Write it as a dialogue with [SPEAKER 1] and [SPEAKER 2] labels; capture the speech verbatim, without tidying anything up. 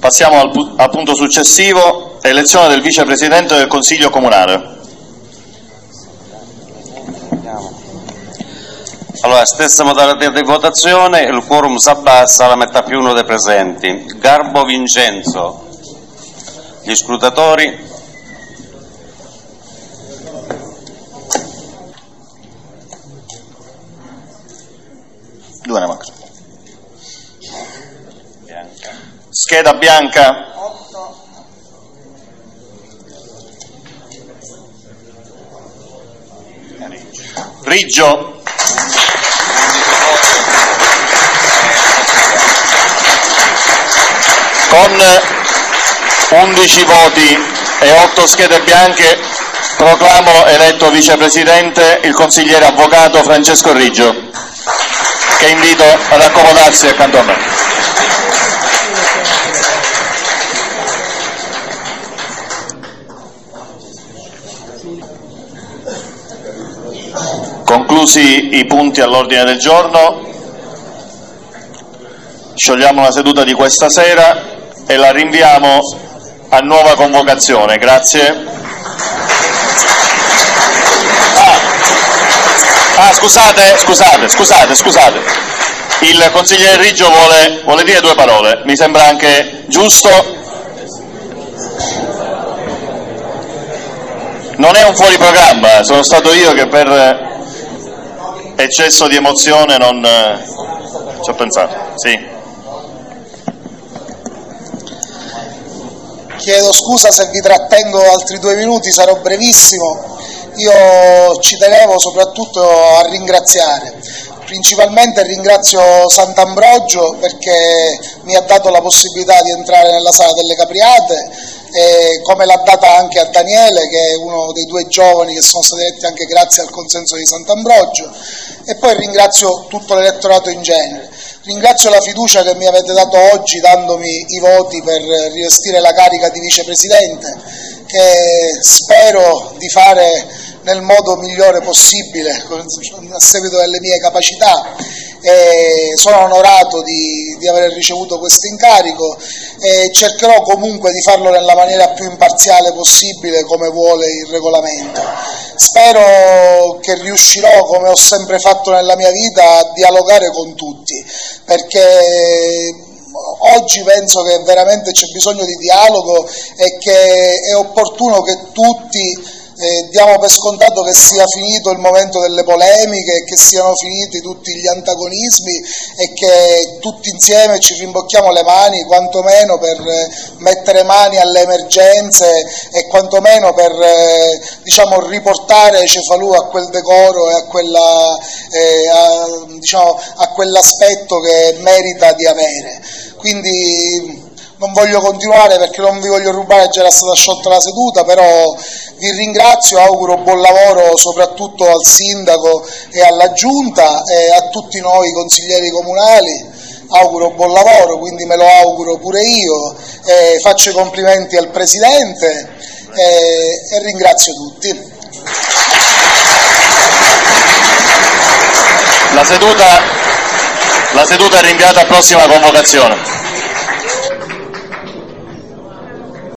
[SPEAKER 1] Passiamo al, pu al punto successivo, elezione del vicepresidente del Consiglio Comunale.
[SPEAKER 2] Allora, stessa modalità di votazione, il quorum si abbassa alla metà più uno dei presenti. Garbo Vincenzo. Gli scrutatori.
[SPEAKER 1] Due ne mancano. Scheda bianca. Riggio. Con undici voti e otto schede bianche proclamo eletto vicepresidente il consigliere avvocato Francesco Riggio, che invito ad accomodarsi accanto a me. Conclusi i punti all'ordine del giorno, sciogliamo la seduta di questa sera e la rinviamo a nuova convocazione. Grazie. Ah, ah scusate, scusate, scusate, scusate. Il consigliere Riggio vuole, vuole dire due parole, mi sembra anche giusto. Non è un fuori programma, sono stato io che per eccesso di emozione non eh, ci ho pensato. Sì.
[SPEAKER 3] Chiedo scusa se vi trattengo altri due minuti, sarò brevissimo. Io ci tenevo soprattutto a ringraziare. Principalmente ringrazio Sant'Ambrogio perché mi ha dato la possibilità di entrare nella Sala delle Capriate, e come l'ha data anche a Daniele, che è uno dei due giovani che sono stati eletti anche grazie al consenso di Sant'Ambrogio, e poi ringrazio tutto l'elettorato in genere. Ringrazio la fiducia che mi avete dato oggi dandomi i voti per rivestire la carica di vicepresidente, che spero di fare nel modo migliore possibile a seguito delle mie capacità. E sono onorato di, di aver ricevuto questo incarico e cercherò comunque di farlo nella maniera più imparziale possibile, come vuole il regolamento. Spero che riuscirò, come ho sempre fatto nella mia vita, a dialogare con tutti, perché oggi penso che veramente c'è bisogno di dialogo e che è opportuno che tutti Eh, diamo per scontato che sia finito il momento delle polemiche, che siano finiti tutti gli antagonismi e che tutti insieme ci rimbocchiamo le mani quantomeno per eh, mettere mani alle emergenze e quantomeno per eh, diciamo, riportare Cefalù a quel decoro e a, quella, eh, a, diciamo, a quell'aspetto che merita di avere. Quindi non voglio continuare perché non vi voglio rubare, già era stata sciolta la seduta, però vi ringrazio, auguro buon lavoro soprattutto al sindaco e alla giunta e a tutti noi consiglieri comunali, auguro buon lavoro, quindi me lo auguro pure io, e faccio i complimenti al presidente e, e ringrazio tutti.
[SPEAKER 1] La seduta, la seduta è rinviata a prossima convocazione.